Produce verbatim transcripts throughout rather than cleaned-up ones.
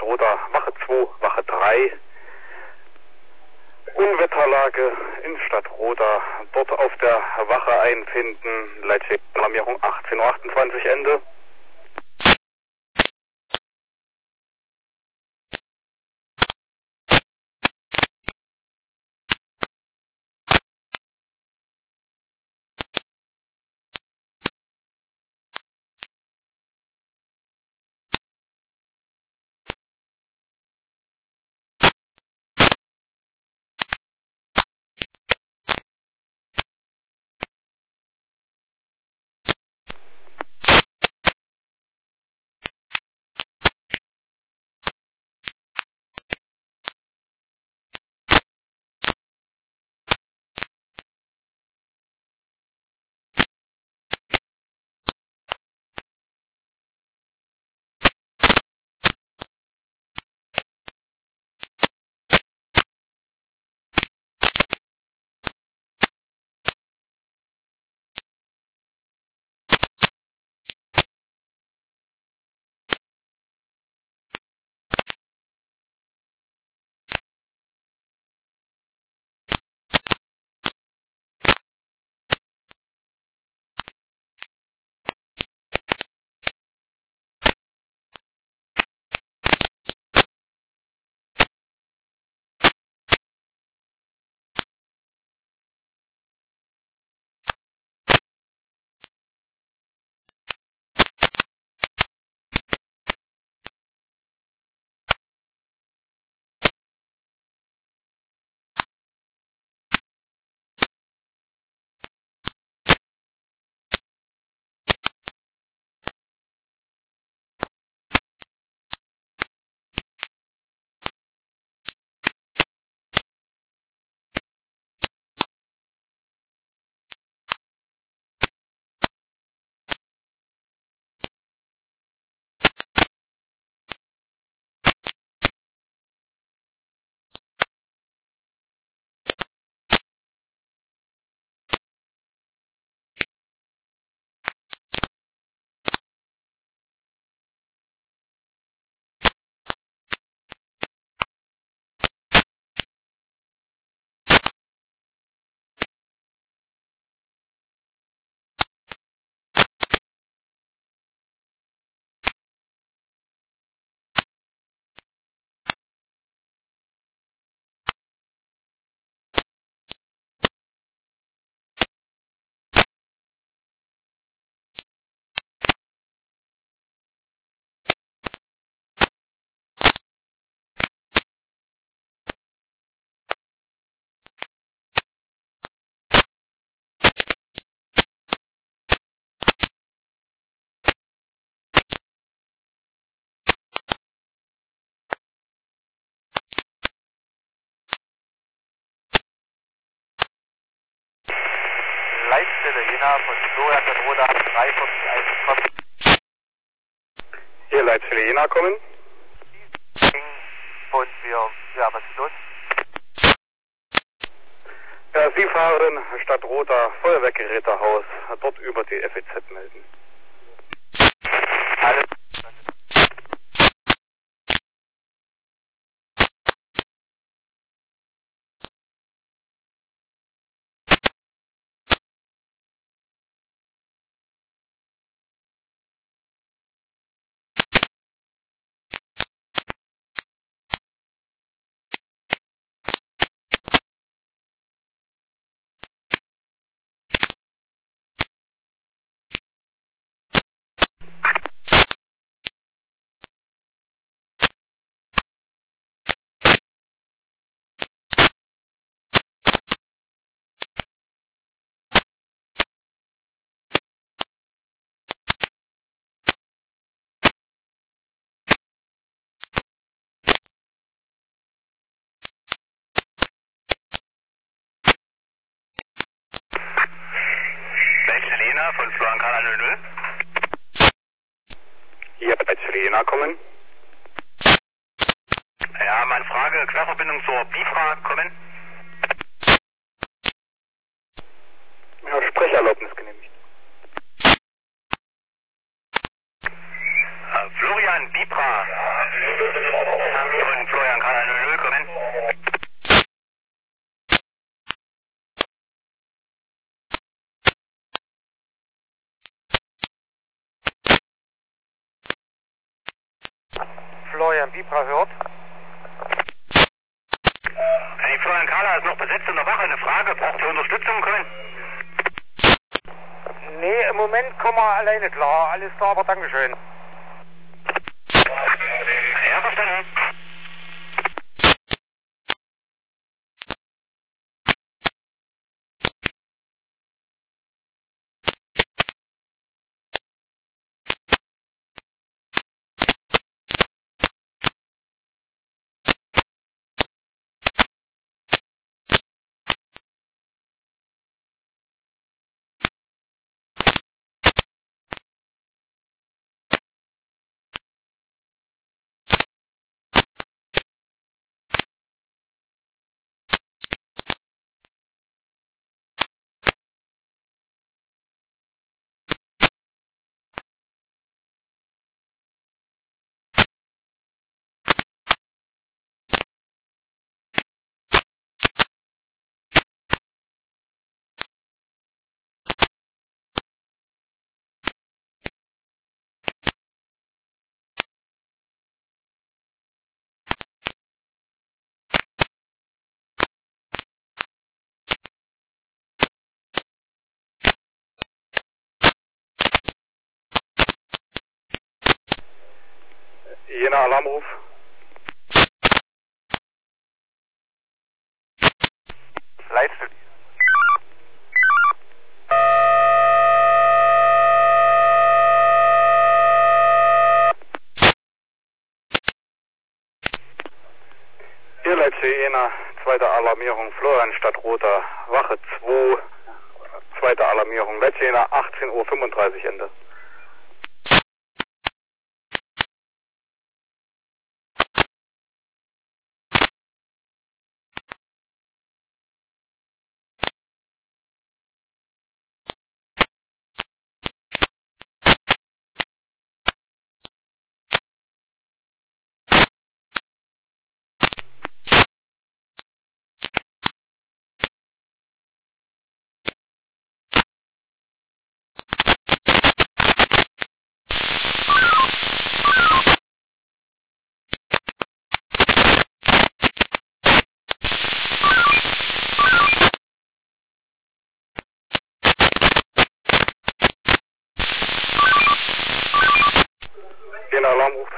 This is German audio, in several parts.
Stadtroda, Wache zwei, Wache drei. Unwetterlage in Stadtroda, dort auf der Wache einfinden, Leitstelle-Alarmierung achtzehn Uhr achtundzwanzig, Ende. Leitstelle Jena von Florian Stadtroda drei vier eins kommen. Hier, Leitstelle Jena kommen. Und wir, ja, was ist los? Ja, Sie fahren Stadtroda, Feuerwehrgerätehaus, dort über die F E Z melden. Alles. Leitstelle Jena von Florian Kanal null null. Hier, Leitstelle Jena kommen. Ja, meine Frage, Querverbindung zur BIFRA kommen. Ja, Sprecherlaubnis genehmigt. Äh, Florian, BIFRA. Vibra hört. Die Florian Kahler ist noch besetzt in der Wache. Eine Frage, braucht ihr Unterstützung, Köln? Nee, im Moment kommen wir alleine klar. Alles klar, aber Dankeschön. Ja, verstanden. Jena Alarmruf. Leitstelle. Hier Leipzig Jena, zweite Alarmierung, Florian Stadtroter, Wache zwei, zweite Alarmierung, Leipzig Jena, achtzehn Uhr fünfunddreißig Ende. Jena Alarmruf.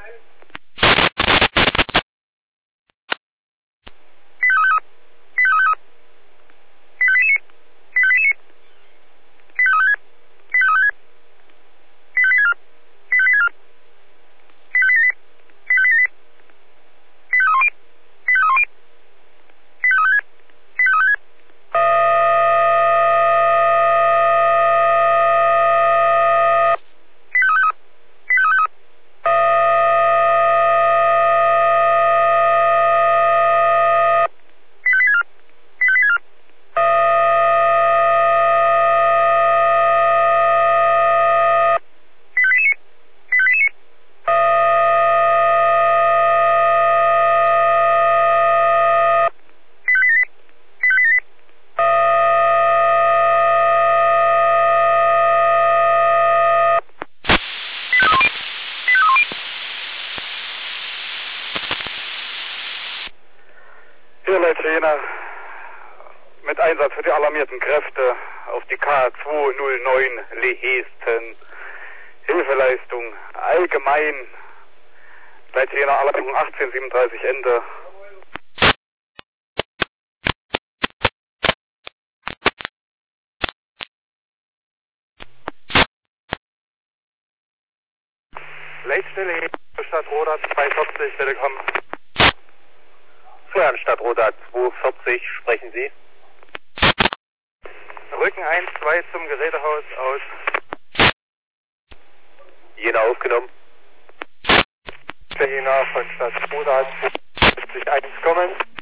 Hier Leipzig Jena, mit Einsatz für die alarmierten Kräfte auf die K zweihundertneun Lehesten. Hilfeleistung allgemein. Leipzig Jena Alarmierung achtzehn siebenunddreißig Ende. Leitstelle Stadtroter zweihundertvierzig, Telekom. Florian Stadtroter zweihundertvierzig, sprechen Sie? Rücken eins zwei zum Gerätehaus aus. Jena aufgenommen. Jena von Stadtroter zweihundertvierzig eins kommen.